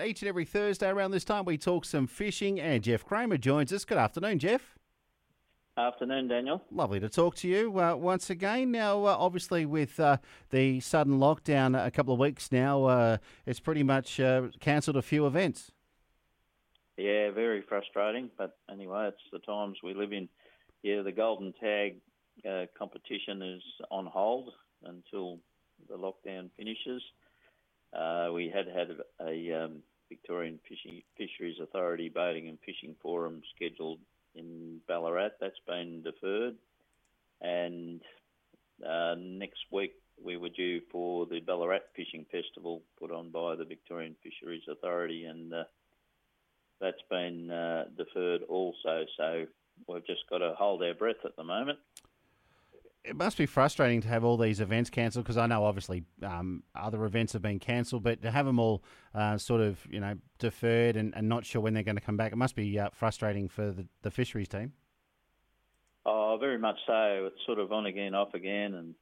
Each and every Thursday around this time, we talk some fishing, and Jeff Kramer joins us. Good afternoon, Jeff. Afternoon, Daniel. Lovely to talk to you once again. Now, obviously, with the sudden lockdown a couple of weeks now, it's pretty much cancelled a few events. Yeah, very frustrating, but anyway, it's the times we live in. Yeah, the Golden Tag competition is on hold until the lockdown finishes. We had a Victorian Fisheries Authority Boating and Fishing Forum scheduled in Ballarat. That's been deferred. And next week we were due for the Ballarat Fishing Festival put on by the Victorian Fisheries Authority, and that's been deferred also. So we've just got to hold our breath at the moment. It must be frustrating to have all these events cancelled, because I know obviously other events have been cancelled, but to have them all sort of, deferred and not sure when they're going to come back, it must be frustrating for the fisheries team. Oh, very much so. It's sort of on again, off again, and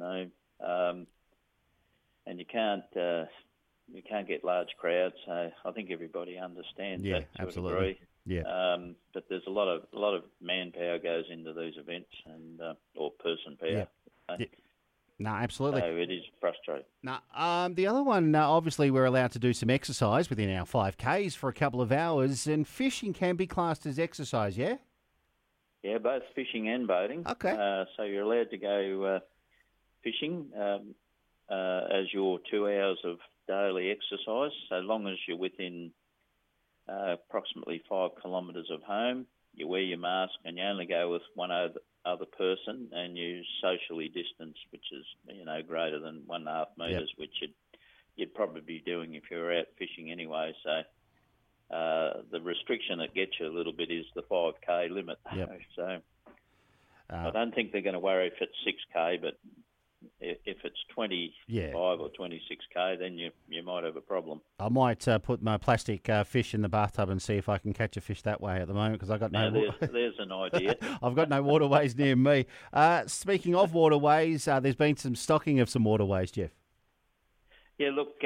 and you can't get large crowds. So I think everybody understands that to absolutely. a degree. Yeah. But there's a lot of manpower goes into these events, and or person power. Yeah. No, absolutely. So it is frustrating. Now, the other one, obviously, we're allowed to do some exercise within our 5Ks for a couple of hours, and fishing can be classed as exercise, yeah? Yeah, both fishing and boating. Okay. So you're allowed to go fishing as your 2 hours of daily exercise, so long as you're within approximately 5 kilometres of home. You wear your mask and you only go with one other person, and you socially distance, which is greater than 1.5 metres, which you'd probably be doing if you were out fishing anyway. So the restriction that gets you a little bit is the 5K limit. Yep. So I don't think they're going to worry if it's 6K, but if it's 25 or 26K, then you might have a problem. I might put my plastic fish in the bathtub and see if I can catch a fish that way at the moment, because I've got there's an idea. I've got no waterways near me. Speaking of waterways, there's been some stocking of some waterways, Jeff. Yeah, look,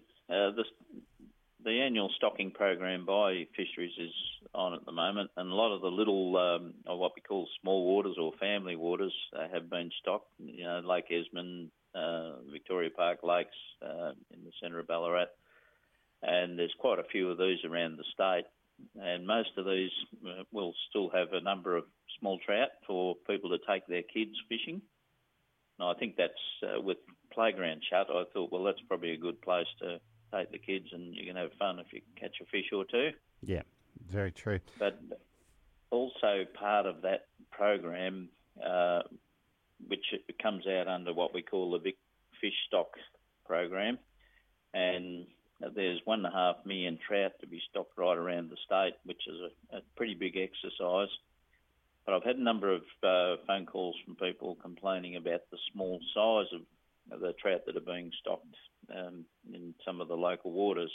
the annual stocking program by fisheries is on at the moment, and a lot of the little, or what we call small waters or family waters, have been stocked. Lake Esmond, Victoria Park Lakes in the centre of Ballarat, and there's quite a few of these around the state. And most of these will still have a number of small trout for people to take their kids fishing. And I think that's with playground shut. I thought, well, that's probably a good place to take the kids, and you can have fun if you catch a fish or two. Yeah, very true. But also part of that program, which comes out under what we call the Vic Fish Stock program, and there's 1.5 million trout to be stocked right around the state, which is a pretty big exercise. But I've had a number of phone calls from people complaining about the small size of the trout that are being stocked in some of the local waters.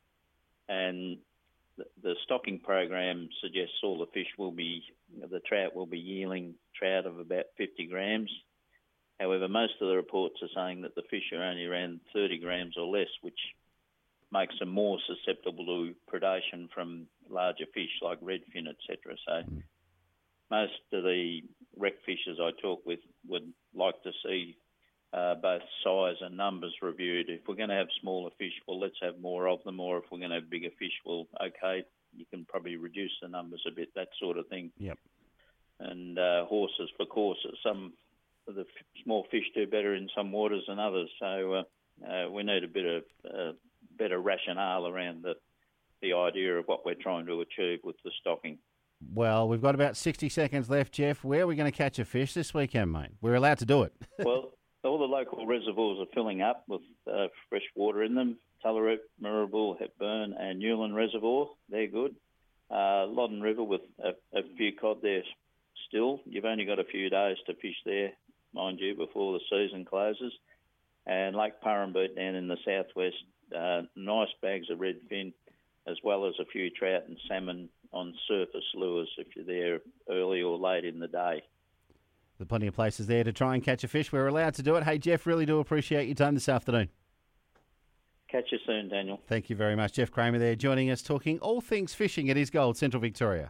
And the stocking program suggests all the trout will be yielding trout of about 50 grams. However, most of the reports are saying that the fish are only around 30 grams or less, which makes them more susceptible to predation from larger fish like redfin, etc. So most of the rec fishers I talk with would like to see both size and numbers reviewed. If we're going to have smaller fish, well, let's have more of them, or if we're going to have bigger fish, well, okay, you can probably reduce the numbers a bit, that sort of thing. Yep. And horses for courses. Some of the small fish do better in some waters than others, so we need a bit of better rationale around the idea of what we're trying to achieve with the stocking. Well, we've got about 60 seconds left, Jeff. Where are we going to catch a fish this weekend, mate? We're allowed to do it. Well, all the local reservoirs are filling up with fresh water in them. Tullaroop, Mirrabul, Hepburn and Newland Reservoir, they're good. Loddon River with a few cod there still. You've only got a few days to fish there, mind you, before the season closes. And Lake Purrumbete down in the southwest, nice bags of redfin, as well as a few trout and salmon on surface lures if you're there early or late in the day. There's plenty of places there to try and catch a fish. We're allowed to do it. Hey, Jeff, really do appreciate your time this afternoon. Catch you soon, Daniel. Thank you very much. Jeff Kramer there joining us talking all things fishing at his Gold, Central Victoria.